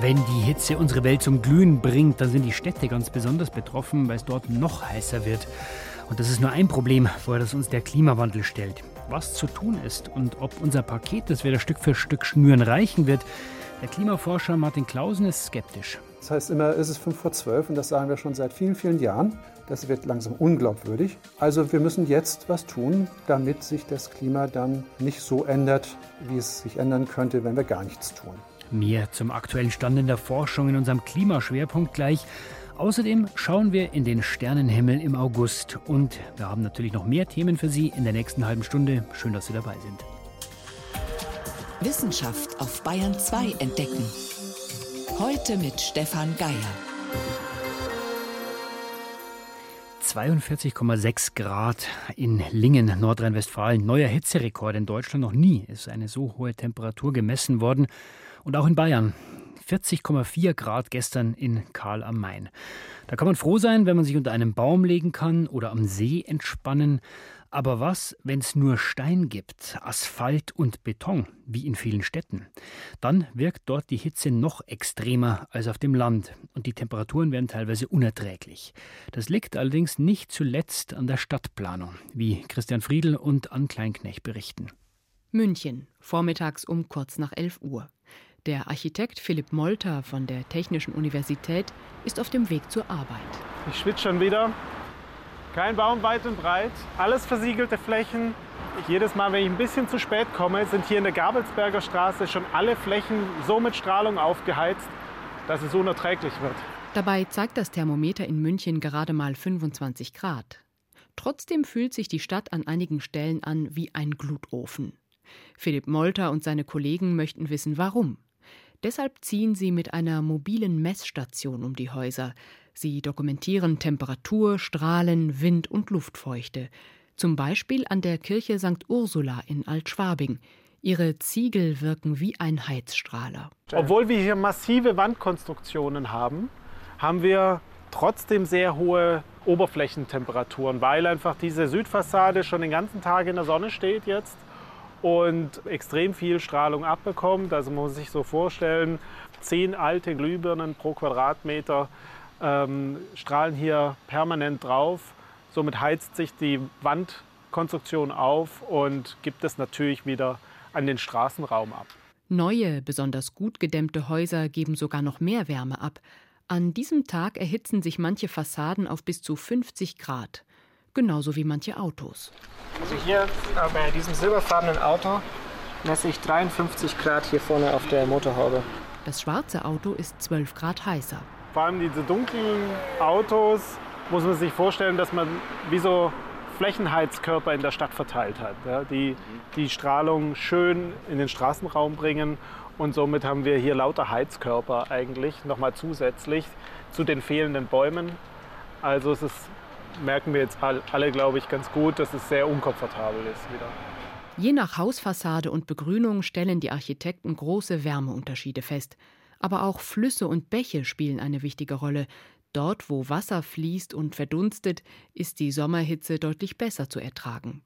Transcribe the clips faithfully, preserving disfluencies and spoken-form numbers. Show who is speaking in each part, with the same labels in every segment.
Speaker 1: Wenn die Hitze unsere Welt zum Glühen bringt, dann sind die Städte ganz besonders betroffen, weil es dort noch heißer wird. Und das ist nur ein Problem, vor das uns der Klimawandel stellt. Was zu tun ist und ob unser Paket, das wir da Stück für Stück schnüren, reichen wird, der Klimaforscher Martin Clausen ist skeptisch.
Speaker 2: Das heißt immer, ist es fünf vor zwölf und das sagen wir schon seit vielen, vielen Jahren. Das wird langsam unglaubwürdig. Also wir müssen jetzt was tun, damit sich das Klima dann nicht so ändert, wie es sich ändern könnte, wenn wir gar nichts tun.
Speaker 1: Mehr zum aktuellen Stand in der Forschung in unserem Klimaschwerpunkt gleich. Außerdem schauen wir in den Sternenhimmel im August. Und wir haben natürlich noch mehr Themen für Sie in der nächsten halben Stunde. Schön, dass Sie dabei sind.
Speaker 3: Wissenschaft auf Bayern zwei entdecken. Heute mit Stefan Geier.
Speaker 1: zweiundvierzig Komma sechs Grad in Lingen, Nordrhein-Westfalen. Neuer Hitzerekord in Deutschland. Noch nie ist eine so hohe Temperatur gemessen worden. Und auch in Bayern. vierzig Komma vier Grad gestern in Karl am Main. Da kann man froh sein, wenn man sich unter einem Baum legen kann oder am See entspannen. Aber was, wenn es nur Stein gibt, Asphalt und Beton, wie in vielen Städten? Dann wirkt dort die Hitze noch extremer als auf dem Land und die Temperaturen werden teilweise unerträglich. Das liegt allerdings nicht zuletzt an der Stadtplanung, wie Christian Friedl und Ann Kleinknecht berichten.
Speaker 4: München, vormittags um kurz nach elf Uhr. Der Architekt Philipp Molter von der Technischen Universität ist auf dem Weg zur Arbeit.
Speaker 5: Ich schwitze schon wieder. Kein Baum weit und breit, alles versiegelte Flächen. Jedes Mal, wenn ich ein bisschen zu spät komme, sind hier in der Gabelsberger Straße schon alle Flächen so mit Strahlung aufgeheizt, dass es unerträglich wird.
Speaker 4: Dabei zeigt das Thermometer in München gerade mal fünfundzwanzig Grad. Trotzdem fühlt sich die Stadt an einigen Stellen an wie ein Glutofen. Philipp Molter und seine Kollegen möchten wissen, warum. Deshalb ziehen sie mit einer mobilen Messstation um die Häuser. Sie dokumentieren Temperatur, Strahlen, Wind und Luftfeuchte. Zum Beispiel an der Kirche Sankt Ursula in Altschwabing. Ihre Ziegel wirken wie ein Heizstrahler.
Speaker 5: Obwohl wir hier massive Wandkonstruktionen haben, haben wir trotzdem sehr hohe Oberflächentemperaturen, weil einfach diese Südfassade schon den ganzen Tag in der Sonne steht jetzt und extrem viel Strahlung abbekommt. Also man muss sich so vorstellen, zehn alte Glühbirnen pro Quadratmeter ähm, strahlen hier permanent drauf. Somit heizt sich die Wandkonstruktion auf und gibt es natürlich wieder an den Straßenraum ab.
Speaker 4: Neue, besonders gut gedämmte Häuser geben sogar noch mehr Wärme ab. An diesem Tag erhitzen sich manche Fassaden auf bis zu fünfzig Grad. Genauso wie manche Autos.
Speaker 6: Also hier bei diesem silberfarbenen Auto messe ich dreiundfünfzig Grad hier vorne auf der Motorhaube.
Speaker 4: Das schwarze Auto ist zwölf Grad heißer.
Speaker 5: Vor allem diese dunklen Autos muss man sich vorstellen, dass man wie so Flächenheizkörper in der Stadt verteilt hat, ja, die die Strahlung schön in den Straßenraum bringen. Und somit haben wir hier lauter Heizkörper eigentlich nochmal zusätzlich zu den fehlenden Bäumen. Also es ist, merken wir jetzt alle, glaube ich, ganz gut, dass es sehr unkomfortabel ist wieder.
Speaker 4: Je nach Hausfassade und Begrünung stellen die Architekten große Wärmeunterschiede fest. Aber auch Flüsse und Bäche spielen eine wichtige Rolle. Dort, wo Wasser fließt und verdunstet, ist die Sommerhitze deutlich besser zu ertragen.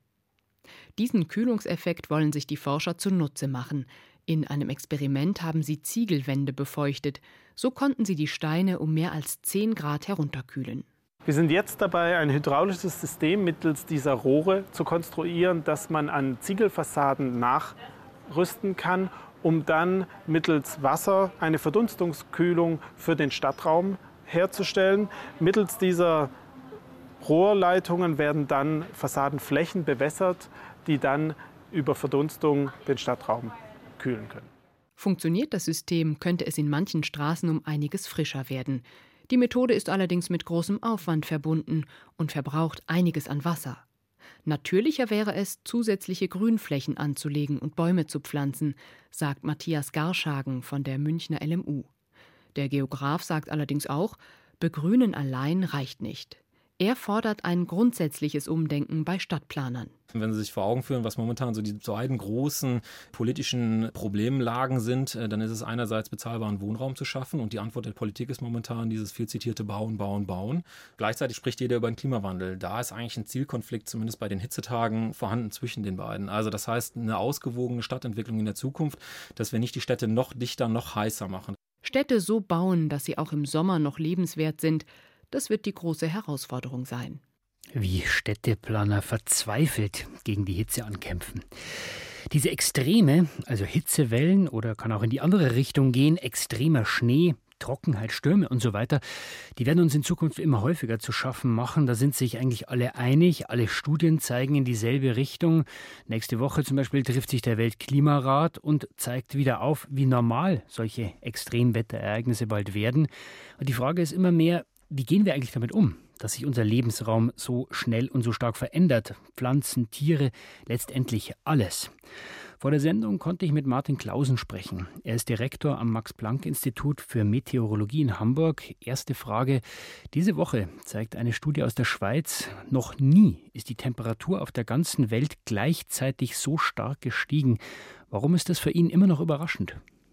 Speaker 4: Diesen Kühlungseffekt wollen sich die Forscher zunutze machen. In einem Experiment haben sie Ziegelwände befeuchtet. So konnten sie die Steine um mehr als zehn Grad herunterkühlen.
Speaker 5: Wir sind jetzt dabei, ein hydraulisches System mittels dieser Rohre zu konstruieren, das man an Ziegelfassaden nachrüsten kann, um dann mittels Wasser eine Verdunstungskühlung für den Stadtraum herzustellen. Mittels dieser Rohrleitungen werden dann Fassadenflächen bewässert, die dann über Verdunstung den Stadtraum kühlen können.
Speaker 4: Funktioniert das System, könnte es in manchen Straßen um einiges frischer werden. Die Methode ist allerdings mit großem Aufwand verbunden und verbraucht einiges an Wasser. Natürlicher wäre es, zusätzliche Grünflächen anzulegen und Bäume zu pflanzen, sagt Matthias Garschagen von der Münchner L M U. Der Geograf sagt allerdings auch, Begrünen allein reicht nicht. Er fordert ein grundsätzliches Umdenken bei Stadtplanern.
Speaker 7: Wenn Sie sich vor Augen führen, was momentan so die beiden großen politischen Problemlagen sind, dann ist es einerseits bezahlbaren Wohnraum zu schaffen und die Antwort der Politik ist momentan dieses viel zitierte Bauen, Bauen, Bauen. Gleichzeitig spricht jeder über den Klimawandel. Da ist eigentlich ein Zielkonflikt, zumindest bei den Hitzetagen, vorhanden zwischen den beiden. Also das heißt, eine ausgewogene Stadtentwicklung in der Zukunft, dass wir nicht die Städte noch dichter, noch heißer machen.
Speaker 4: Städte so bauen, dass sie auch im Sommer noch lebenswert sind, das wird die große Herausforderung sein.
Speaker 1: Wie Städteplaner verzweifelt gegen die Hitze ankämpfen. Diese Extreme, also Hitzewellen oder kann auch in die andere Richtung gehen, extremer Schnee, Trockenheit, Stürme und so weiter, die werden uns in Zukunft immer häufiger zu schaffen machen. Da sind sich eigentlich alle einig. Alle Studien zeigen in dieselbe Richtung. Nächste Woche zum Beispiel trifft sich der Weltklimarat und zeigt wieder auf, wie normal solche Extremwetterereignisse bald werden. Und die Frage ist immer mehr, wie gehen wir eigentlich damit um, dass sich unser Lebensraum so schnell und so stark verändert? Pflanzen, Tiere, letztendlich alles. Vor der Sendung konnte ich mit Martin Clausen sprechen. Er ist Direktor am Max-Planck-Institut für Meteorologie in Hamburg. Erste Frage. Diese Woche zeigt eine Studie aus der Schweiz, noch nie ist die Temperatur auf der ganzen Welt gleichzeitig so stark gestiegen. Warum ist das für ihn immer noch überraschend?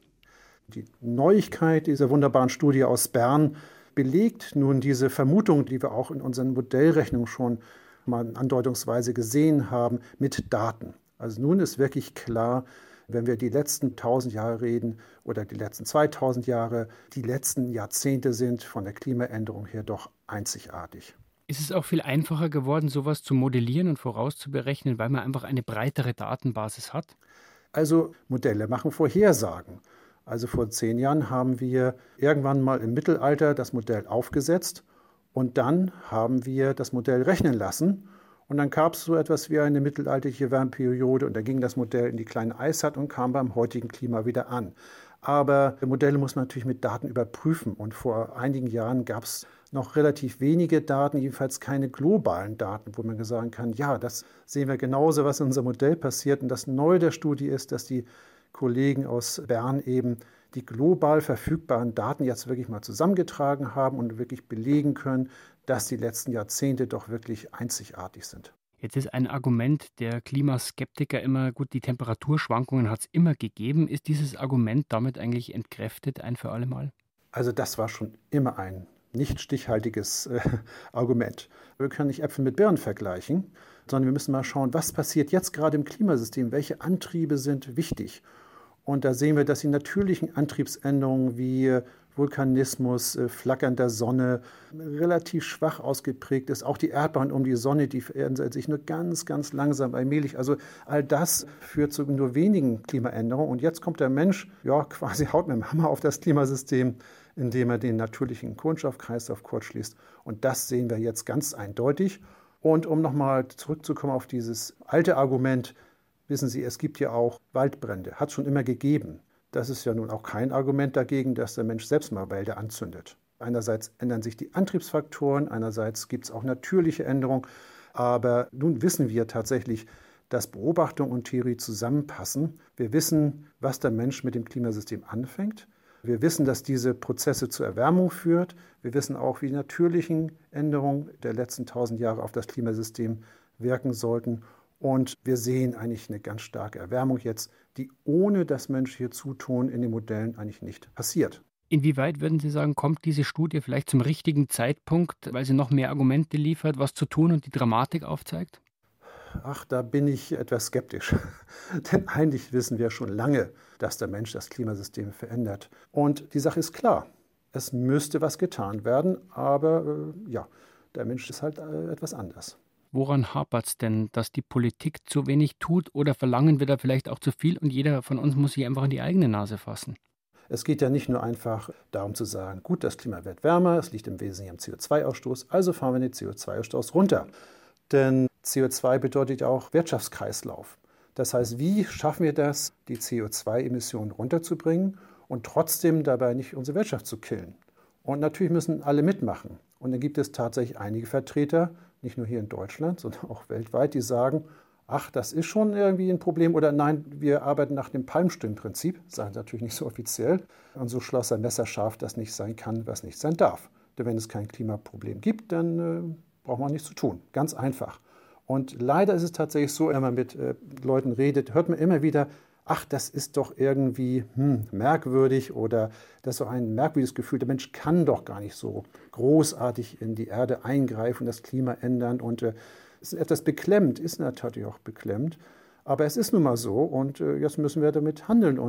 Speaker 2: Die Neuigkeit dieser wunderbaren Studie aus Bern belegt nun diese Vermutung, die wir auch in unseren Modellrechnungen schon mal andeutungsweise gesehen haben, mit Daten. Also nun ist wirklich klar, wenn wir die letzten tausend Jahre reden oder die letzten zweitausend Jahre, die letzten Jahrzehnte sind von der Klimaänderung her doch einzigartig.
Speaker 1: Ist es auch viel einfacher geworden, sowas zu modellieren und vorauszuberechnen, weil man einfach eine breitere Datenbasis hat?
Speaker 2: Also Modelle machen Vorhersagen. Also vor zehn Jahren haben wir irgendwann mal im Mittelalter das Modell aufgesetzt und dann haben wir das Modell rechnen lassen. Und dann gab es so etwas wie eine mittelalterliche Wärmeperiode und da ging das Modell in die kleine Eiszeit und kam beim heutigen Klima wieder an. Aber Modelle muss man natürlich mit Daten überprüfen und vor einigen Jahren gab es noch relativ wenige Daten, jedenfalls keine globalen Daten, wo man sagen kann, ja, das sehen wir genauso, was in unserem Modell passiert. Und das Neue der Studie ist, dass die Kollegen aus Bern eben die global verfügbaren Daten jetzt wirklich mal zusammengetragen haben und wirklich belegen können, dass die letzten Jahrzehnte doch wirklich einzigartig sind.
Speaker 1: Jetzt ist ein Argument der Klimaskeptiker immer, gut, die Temperaturschwankungen hat es immer gegeben. Ist dieses Argument damit eigentlich entkräftet ein für alle Mal?
Speaker 2: Also das war schon immer ein nicht stichhaltiges äh, Argument. Wir können nicht Äpfel mit Birnen vergleichen, sondern wir müssen mal schauen, was passiert jetzt gerade im Klimasystem, welche Antriebe sind wichtig. Und da sehen wir, dass die natürlichen Antriebsänderungen wie Vulkanismus, Flackern der Sonne relativ schwach ausgeprägt ist. Auch die Erdbahn um die Sonne, die verändert sich nur ganz, ganz langsam, allmählich. Also all das führt zu nur wenigen Klimaänderungen. Und jetzt kommt der Mensch, ja, quasi haut mit dem Hammer auf das Klimasystem, indem er den natürlichen Kohlenstoffkreislauf kurzschließt. Und das sehen wir jetzt ganz eindeutig. Und um nochmal zurückzukommen auf dieses alte Argument, wissen Sie, es gibt ja auch Waldbrände, hat es schon immer gegeben. Das ist ja nun auch kein Argument dagegen, dass der Mensch selbst mal Wälder anzündet. Einerseits ändern sich die Antriebsfaktoren, einerseits gibt es auch natürliche Änderungen. Aber nun wissen wir tatsächlich, dass Beobachtung und Theorie zusammenpassen. Wir wissen, was der Mensch mit dem Klimasystem anfängt. Wir wissen, dass diese Prozesse zur Erwärmung führt. Wir wissen auch, wie die natürlichen Änderungen der letzten tausend Jahre auf das Klimasystem wirken sollten. Und wir sehen eigentlich eine ganz starke Erwärmung jetzt, die ohne das menschliche Zutun in den Modellen eigentlich nicht passiert.
Speaker 1: Inwieweit würden Sie sagen, kommt diese Studie vielleicht zum richtigen Zeitpunkt, weil sie noch mehr Argumente liefert, was zu tun und die Dramatik aufzeigt?
Speaker 2: Ach, da bin ich etwas skeptisch. Denn eigentlich wissen wir schon lange, dass der Mensch das Klimasystem verändert. Und die Sache ist klar, es müsste was getan werden, aber äh, ja, der Mensch ist halt äh, etwas anders.
Speaker 1: Woran hapert es denn, dass die Politik zu wenig tut oder verlangen wir da vielleicht auch zu viel und jeder von uns muss sich einfach in die eigene Nase fassen?
Speaker 2: Es geht ja nicht nur einfach darum zu sagen, gut, das Klima wird wärmer, es liegt im Wesentlichen am C O zwei Ausstoß, also fahren wir den C O zwei Ausstoß runter. Denn C O zwei bedeutet auch Wirtschaftskreislauf. Das heißt, wie schaffen wir das, die C O zwei Emissionen runterzubringen und trotzdem dabei nicht unsere Wirtschaft zu killen? Und natürlich müssen alle mitmachen. Und dann gibt es tatsächlich einige Vertreter, nicht nur hier in Deutschland, sondern auch weltweit, die sagen, ach, das ist schon irgendwie ein Problem oder nein, wir arbeiten nach dem Palmstimmprinzip, sagen sie natürlich nicht so offiziell. Und so schloss er messerscharf, dass nicht sein kann, was nicht sein darf. Denn wenn es kein Klimaproblem gibt, dann äh, braucht man nichts zu tun. Ganz einfach. Und leider ist es tatsächlich so, wenn man mit äh, Leuten redet, hört man immer wieder, ach, das ist doch irgendwie hm, merkwürdig oder das ist doch ein merkwürdiges Gefühl. Der Mensch kann doch gar nicht so großartig in die Erde eingreifen, das Klima ändern. Und äh, es ist etwas beklemmt, ist natürlich auch beklemmt. Aber es ist nun mal so und äh, jetzt müssen wir damit handeln. Und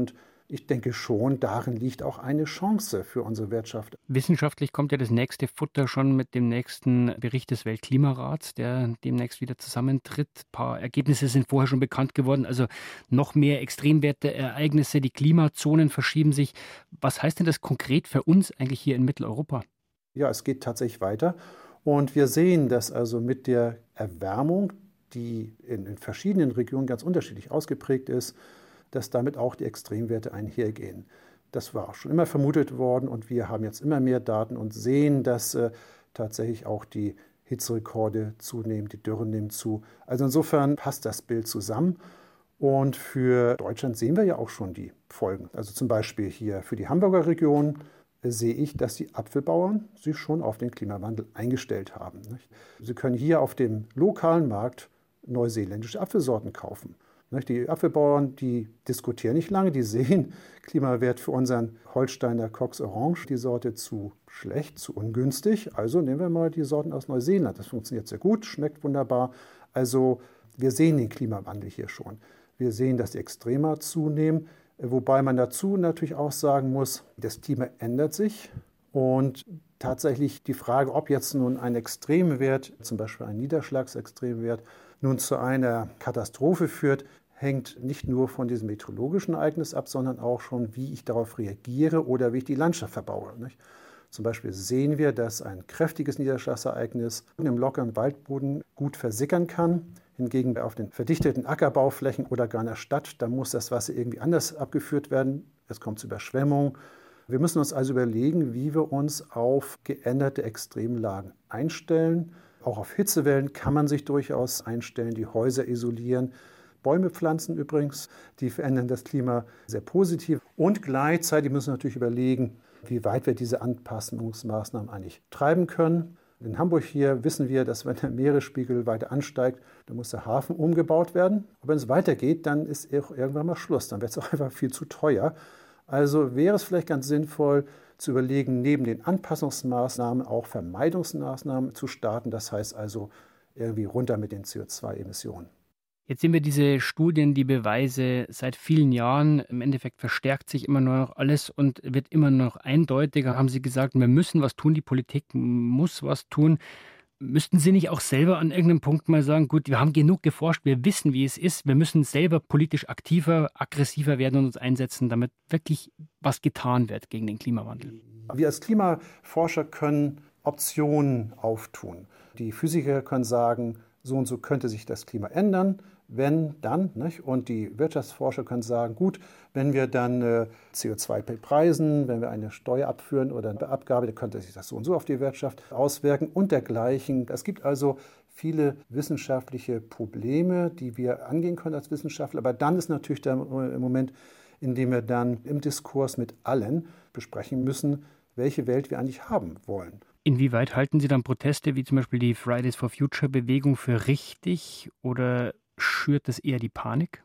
Speaker 2: Ich denke schon, darin liegt auch eine Chance für unsere Wirtschaft.
Speaker 1: Wissenschaftlich kommt ja das nächste Futter schon mit dem nächsten Bericht des Weltklimarats, der demnächst wieder zusammentritt. Ein paar Ergebnisse sind vorher schon bekannt geworden. Also noch mehr Extremwetterereignisse, die Klimazonen verschieben sich. Was heißt denn das konkret für uns eigentlich hier in Mitteleuropa?
Speaker 2: Ja, es geht tatsächlich weiter. Und wir sehen, dass also mit der Erwärmung, die in, in verschiedenen Regionen ganz unterschiedlich ausgeprägt ist, dass damit auch die Extremwerte einhergehen. Das war auch schon immer vermutet worden und wir haben jetzt immer mehr Daten und sehen, dass äh, tatsächlich auch die Hitzerekorde zunehmen, die Dürren nehmen zu. Also insofern passt das Bild zusammen. Und für Deutschland sehen wir ja auch schon die Folgen. Also zum Beispiel hier für die Hamburger Region äh, sehe ich, dass die Apfelbauern sich schon auf den Klimawandel eingestellt haben. Nicht? Sie können hier auf dem lokalen Markt neuseeländische Apfelsorten kaufen. Die Apfelbauern, die diskutieren nicht lange, die sehen Klimawert für unseren Holsteiner Cox Orange, die Sorte zu schlecht, zu ungünstig. Also nehmen wir mal die Sorten aus Neuseeland. Das funktioniert sehr gut, schmeckt wunderbar. Also wir sehen den Klimawandel hier schon. Wir sehen, dass die Extrema zunehmen, wobei man dazu natürlich auch sagen muss, das Klima ändert sich. Und tatsächlich die Frage, ob jetzt nun ein Extremwert, zum Beispiel ein Niederschlagsextremwert, nun zu einer Katastrophe führt, hängt nicht nur von diesem meteorologischen Ereignis ab, sondern auch schon, wie ich darauf reagiere oder wie ich die Landschaft verbaue. Nicht? Zum Beispiel sehen wir, dass ein kräftiges Niederschlagsereignis im lockeren Waldboden gut versickern kann. Hingegen auf den verdichteten Ackerbauflächen oder gar in der Stadt, da muss das Wasser irgendwie anders abgeführt werden. Es kommt zu Überschwemmungen. Wir müssen uns also überlegen, wie wir uns auf geänderte Extremlagen einstellen. Auch auf Hitzewellen kann man sich durchaus einstellen, die Häuser isolieren. Bäume pflanzen übrigens, die verändern das Klima sehr positiv. Und gleichzeitig müssen wir natürlich überlegen, wie weit wir diese Anpassungsmaßnahmen eigentlich treiben können. In Hamburg hier wissen wir, dass wenn der Meeresspiegel weiter ansteigt, dann muss der Hafen umgebaut werden. Aber wenn es weitergeht, dann ist irgendwann mal Schluss. Dann wird es auch einfach viel zu teuer. Also wäre es vielleicht ganz sinnvoll, zu überlegen, neben den Anpassungsmaßnahmen auch Vermeidungsmaßnahmen zu starten. Das heißt also irgendwie runter mit den C O zwei Emissionen.
Speaker 1: Jetzt sehen wir diese Studien, die Beweise seit vielen Jahren. Im Endeffekt verstärkt sich immer noch alles und wird immer noch eindeutiger. Haben Sie gesagt, wir müssen was tun, die Politik muss was tun. Müssten Sie nicht auch selber an irgendeinem Punkt mal sagen, gut, wir haben genug geforscht, wir wissen, wie es ist, wir müssen selber politisch aktiver, aggressiver werden und uns einsetzen, damit wirklich was getan wird gegen den Klimawandel?
Speaker 2: Wir als Klimaforscher können Optionen auftun. Die Physiker können sagen, so und so könnte sich das Klima ändern. Wenn, dann. Nicht? Und die Wirtschaftsforscher können sagen, gut, wenn wir dann äh, C O zwei bepreisen, wenn wir eine Steuer abführen oder eine Abgabe, dann könnte sich das so und so auf die Wirtschaft auswirken und dergleichen. Es gibt also viele wissenschaftliche Probleme, die wir angehen können als Wissenschaftler. Aber dann ist natürlich der Moment, in dem wir dann im Diskurs mit allen besprechen müssen, welche Welt wir eigentlich haben wollen.
Speaker 1: Inwieweit halten Sie dann Proteste wie zum Beispiel die Fridays for Future Bewegung für richtig oder schürt das eher die Panik?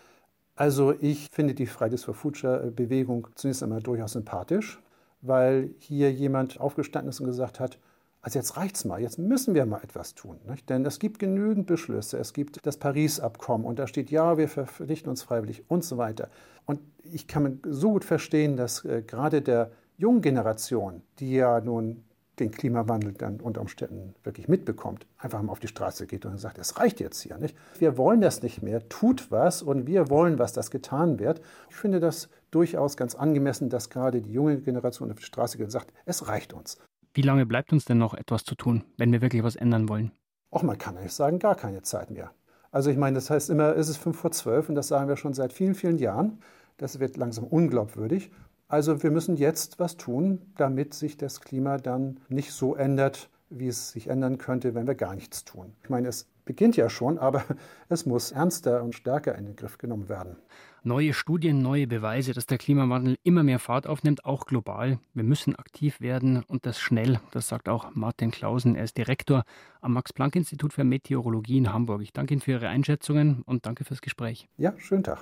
Speaker 2: Also ich finde die Fridays for Future Bewegung zunächst einmal durchaus sympathisch, weil hier jemand aufgestanden ist und gesagt hat, also jetzt reicht's mal, jetzt müssen wir mal etwas tun. Nicht? Denn es gibt genügend Beschlüsse, es gibt das Paris-Abkommen und da steht, ja, wir verpflichten uns freiwillig und so weiter. Und ich kann so gut verstehen, dass äh, gerade der jungen Generation, die ja nun den Klimawandel dann unter Umständen wirklich mitbekommt, einfach mal auf die Straße geht und sagt, es reicht jetzt hier, nicht? Wir wollen das nicht mehr, tut was und wir wollen, was das getan wird. Ich finde das durchaus ganz angemessen, dass gerade die junge Generation auf die Straße geht und sagt, es reicht uns.
Speaker 1: Wie lange bleibt uns denn noch etwas zu tun, wenn wir wirklich was ändern wollen?
Speaker 2: Auch man kann nicht sagen, gar keine Zeit mehr. Also ich meine, das heißt immer, es ist fünf vor zwölf und das sagen wir schon seit vielen, vielen Jahren. Das wird langsam unglaubwürdig. Also wir müssen jetzt was tun, damit sich das Klima dann nicht so ändert, wie es sich ändern könnte, wenn wir gar nichts tun. Ich meine, es beginnt ja schon, aber es muss ernster und stärker in den Griff genommen werden.
Speaker 1: Neue Studien, neue Beweise, dass der Klimawandel immer mehr Fahrt aufnimmt, auch global. Wir müssen aktiv werden und das schnell. Das sagt auch Martin Clausen. Er ist Direktor am Max-Planck-Institut für Meteorologie in Hamburg. Ich danke Ihnen für Ihre Einschätzungen und danke fürs Gespräch.
Speaker 2: Ja, schönen Tag.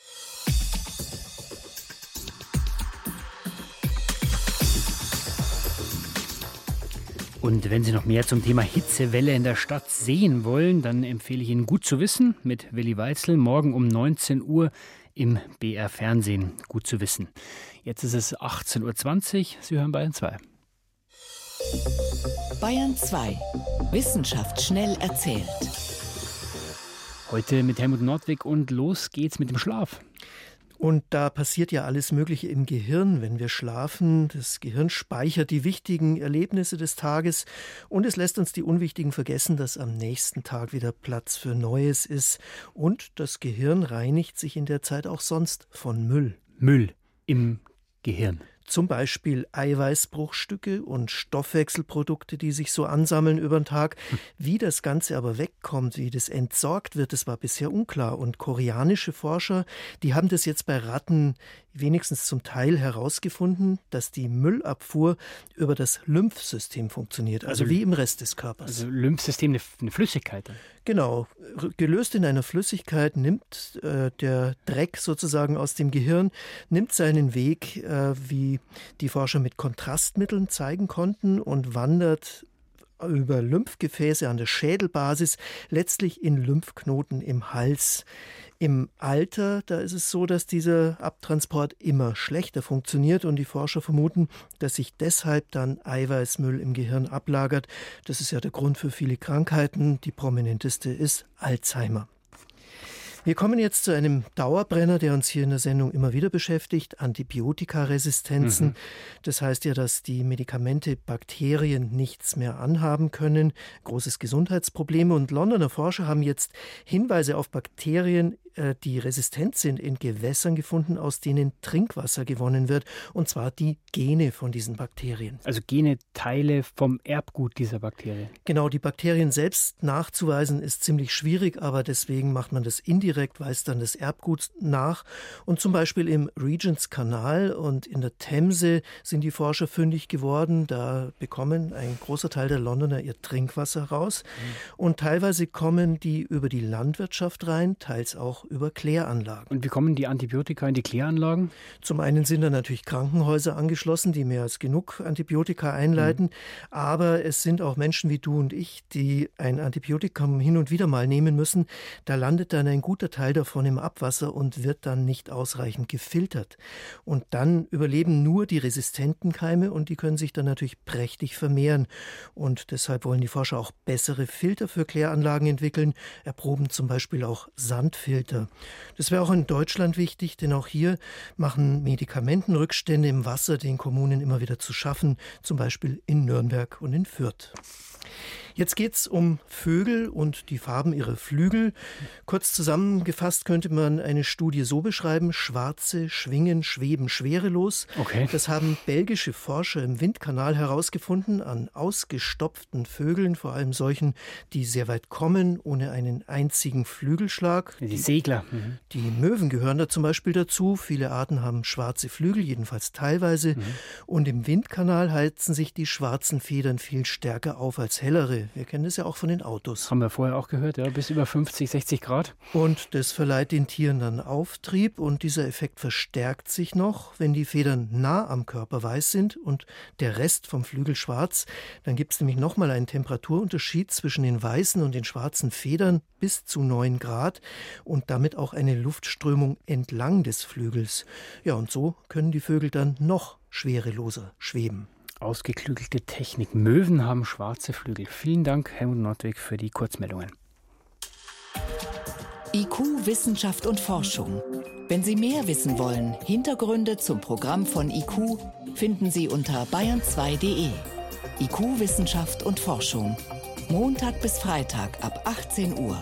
Speaker 1: Und wenn Sie noch mehr zum Thema Hitzewelle in der Stadt sehen wollen, dann empfehle ich Ihnen Gut zu wissen mit Willi Weitzel morgen um neunzehn Uhr im B R-Fernsehen. Gut zu wissen. Jetzt ist es achtzehn Uhr zwanzig. Sie hören Bayern zwei.
Speaker 3: Bayern zwei. Wissenschaft schnell erzählt.
Speaker 1: Heute mit Helmut Nordwig und los geht's mit dem Schlaf.
Speaker 8: Und da passiert ja alles Mögliche im Gehirn, wenn wir schlafen. Das Gehirn speichert die wichtigen Erlebnisse des Tages und es lässt uns die unwichtigen vergessen, dass am nächsten Tag wieder Platz für Neues ist. Und das Gehirn reinigt sich in der Zeit auch sonst von Müll.
Speaker 1: Müll im Gehirn.
Speaker 8: Zum Beispiel Eiweißbruchstücke und Stoffwechselprodukte, die sich so ansammeln über den Tag. Wie das Ganze aber wegkommt, wie das entsorgt wird, das war bisher unklar. Und koreanische Forscher, die haben das jetzt bei Ratten wenigstens zum Teil herausgefunden, dass die Müllabfuhr über das Lymphsystem funktioniert, also, also wie im Rest des Körpers.
Speaker 1: Also Lymphsystem, eine, eine Flüssigkeit dann?
Speaker 8: Genau. Gelöst in einer Flüssigkeit nimmt äh, der Dreck sozusagen aus dem Gehirn, nimmt seinen Weg, äh, wie die Forscher mit Kontrastmitteln zeigen konnten, und wandert über Lymphgefäße an der Schädelbasis letztlich in Lymphknoten im Hals. Im Alter, da ist es so, dass dieser Abtransport immer schlechter funktioniert und die Forscher vermuten, dass sich deshalb dann Eiweißmüll im Gehirn ablagert. Das ist ja der Grund für viele Krankheiten. Die prominenteste ist Alzheimer. Wir kommen jetzt zu einem Dauerbrenner, der uns hier in der Sendung immer wieder beschäftigt, Antibiotikaresistenzen. Mhm. Das heißt ja, dass die Medikamente Bakterien nichts mehr anhaben können. Großes Gesundheitsproblem. Und Londoner Forscher haben jetzt Hinweise auf Bakterien, die resistent sind, in Gewässern gefunden, aus denen Trinkwasser gewonnen wird. Und zwar die Gene von diesen Bakterien.
Speaker 1: Also Gene, Teile vom Erbgut dieser Bakterien.
Speaker 8: Genau, die Bakterien selbst nachzuweisen ist ziemlich schwierig, aber deswegen macht man das indirekt, weist dann das Erbgut nach. Und zum Beispiel im Regents-Kanal und in der Themse sind die Forscher fündig geworden. Da bekommen ein großer Teil der Londoner ihr Trinkwasser raus. Mhm. Und teilweise kommen die über die Landwirtschaft rein, teils auch über Kläranlagen.
Speaker 1: Und wie kommen die Antibiotika in die Kläranlagen?
Speaker 8: Zum einen sind da natürlich Krankenhäuser angeschlossen, die mehr als genug Antibiotika einleiten. Mhm. Aber es sind auch Menschen wie du und ich, die ein Antibiotikum hin und wieder mal nehmen müssen. Da landet dann ein guter Teil davon im Abwasser und wird dann nicht ausreichend gefiltert. Und dann überleben nur die resistenten Keime und die können sich dann natürlich prächtig vermehren. Und deshalb wollen die Forscher auch bessere Filter für Kläranlagen entwickeln, erproben zum Beispiel auch Sandfilter. Das wäre auch in Deutschland wichtig, denn auch hier machen Medikamentenrückstände im Wasser den Kommunen immer wieder zu schaffen, zum Beispiel in Nürnberg und in Fürth. Jetzt geht es um Vögel und die Farben ihrer Flügel. Kurz zusammengefasst könnte man eine Studie so beschreiben: Schwarze schwingen, schweben schwerelos.
Speaker 1: Okay.
Speaker 8: Das haben belgische Forscher im Windkanal herausgefunden an ausgestopften Vögeln, vor allem solchen, die sehr weit kommen, ohne einen einzigen Flügelschlag.
Speaker 1: Die Segler.
Speaker 8: Mhm. Die Möwen gehören da zum Beispiel dazu. Viele Arten haben schwarze Flügel, jedenfalls teilweise. Mhm. Und im Windkanal heizen sich die schwarzen Federn viel stärker auf als hellere. Wir kennen das ja auch von den Autos.
Speaker 1: Haben wir vorher auch gehört, ja, bis über fünfzig, sechzig Grad.
Speaker 8: Und das verleiht den Tieren dann Auftrieb und dieser Effekt verstärkt sich noch, wenn die Federn nah am Körper weiß sind und der Rest vom Flügel schwarz. Dann gibt es nämlich nochmal einen Temperaturunterschied zwischen den weißen und den schwarzen Federn bis zu neun Grad und damit auch eine Luftströmung entlang des Flügels. Ja, und so können die Vögel dann noch schwereloser schweben.
Speaker 1: Ausgeklügelte Technik. Möwen haben schwarze Flügel. Vielen Dank, Helmut Nordwig, für die Kurzmeldungen.
Speaker 3: I Q, Wissenschaft und Forschung. Wenn Sie mehr wissen wollen, Hintergründe zum Programm von I Q finden Sie unter bayern zwei punkt de. I Q, Wissenschaft und Forschung. Montag bis Freitag ab achtzehn Uhr.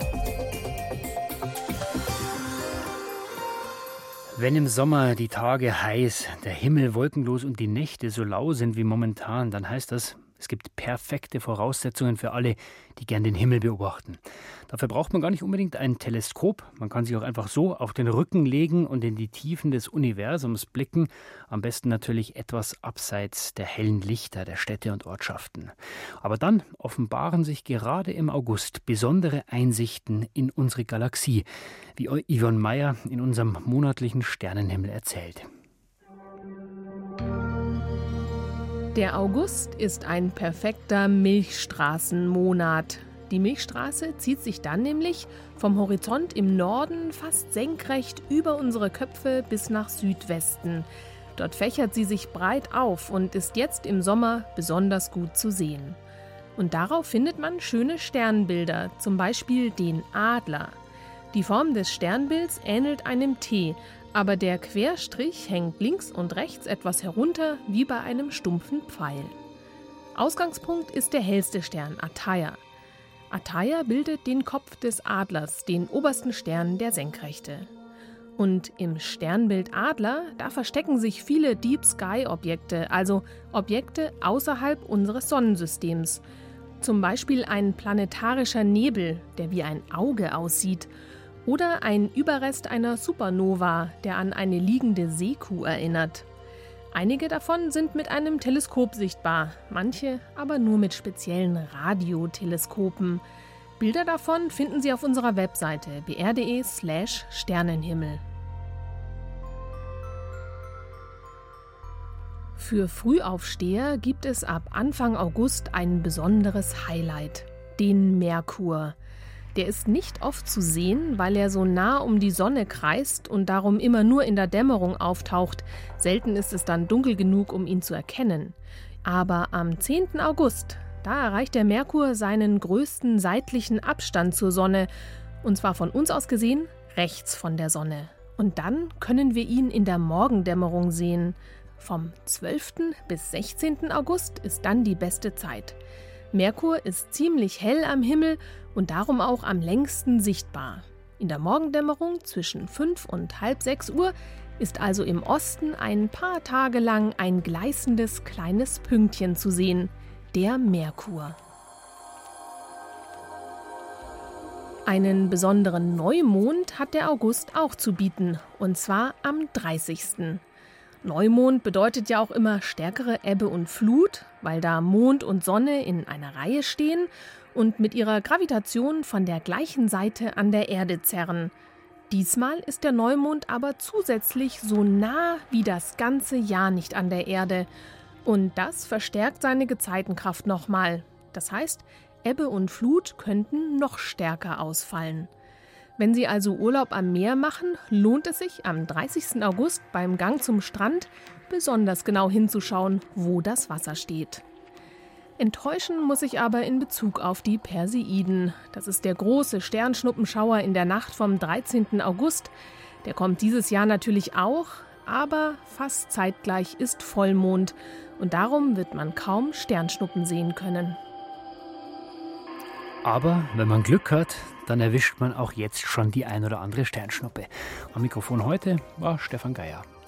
Speaker 1: Wenn im Sommer die Tage heiß, der Himmel wolkenlos und die Nächte so lau sind wie momentan, dann heißt das, es gibt perfekte Voraussetzungen für alle, die gern den Himmel beobachten. Dafür braucht man gar nicht unbedingt ein Teleskop. Man kann sich auch einfach so auf den Rücken legen und in die Tiefen des Universums blicken. Am besten natürlich etwas abseits der hellen Lichter der Städte und Ortschaften. Aber dann offenbaren sich gerade im August besondere Einsichten in unsere Galaxie, wie Yvonne Meyer in unserem monatlichen Sternenhimmel erzählt.
Speaker 9: Der August ist ein perfekter Milchstraßenmonat. Die Milchstraße zieht sich dann nämlich vom Horizont im Norden fast senkrecht über unsere Köpfe bis nach Südwesten. Dort fächert sie sich breit auf und ist jetzt im Sommer besonders gut zu sehen. Und darauf findet man schöne Sternbilder, zum Beispiel den Adler. Die Form des Sternbilds ähnelt einem T, aber der Querstrich hängt links und rechts etwas herunter wie bei einem stumpfen Pfeil. Ausgangspunkt ist der hellste Stern, Ataia. Ataia bildet den Kopf des Adlers, den obersten Stern der Senkrechte. Und im Sternbild Adler, da verstecken sich viele Deep-Sky-Objekte, also Objekte außerhalb unseres Sonnensystems. Zum Beispiel ein planetarischer Nebel, der wie ein Auge aussieht. Oder ein Überrest einer Supernova, der an eine liegende Seekuh erinnert. Einige davon sind mit einem Teleskop sichtbar, manche aber nur mit speziellen Radioteleskopen. Bilder davon finden Sie auf unserer Webseite b r punkt d e slash Sternenhimmel. Für Frühaufsteher gibt es ab Anfang August ein besonderes Highlight, den Merkur. Der ist nicht oft zu sehen, weil er so nah um die Sonne kreist und darum immer nur in der Dämmerung auftaucht. Selten ist es dann dunkel genug, um ihn zu erkennen. Aber am zehnten August, da erreicht der Merkur seinen größten seitlichen Abstand zur Sonne. Und zwar von uns aus gesehen rechts von der Sonne. Und dann können wir ihn in der Morgendämmerung sehen. Vom zwölften bis sechzehnten August ist dann die beste Zeit. Merkur ist ziemlich hell am Himmel und darum auch am längsten sichtbar. In der Morgendämmerung zwischen fünf und halb sechs Uhr ist also im Osten ein paar Tage lang ein gleißendes kleines Pünktchen zu sehen, der Merkur. Einen besonderen Neumond hat der August auch zu bieten, und zwar am dreißigsten Neumond bedeutet ja auch immer stärkere Ebbe und Flut, weil da Mond und Sonne in einer Reihe stehen und mit ihrer Gravitation von der gleichen Seite an der Erde zerren. Diesmal ist der Neumond aber zusätzlich so nah wie das ganze Jahr nicht an der Erde. Und das verstärkt seine Gezeitenkraft nochmal. Das heißt, Ebbe und Flut könnten noch stärker ausfallen. Wenn Sie also Urlaub am Meer machen, lohnt es sich am dreißigsten August beim Gang zum Strand besonders genau hinzuschauen, wo das Wasser steht. Enttäuschen muss ich aber in Bezug auf die Perseiden. Das ist der große Sternschnuppenschauer in der Nacht vom dreizehnten August. Der kommt dieses Jahr natürlich auch, aber fast zeitgleich ist Vollmond und darum wird man kaum Sternschnuppen sehen können.
Speaker 1: Aber wenn man Glück hat, dann erwischt man auch jetzt schon die ein oder andere Sternschnuppe. Am Mikrofon heute war Stefan Geier.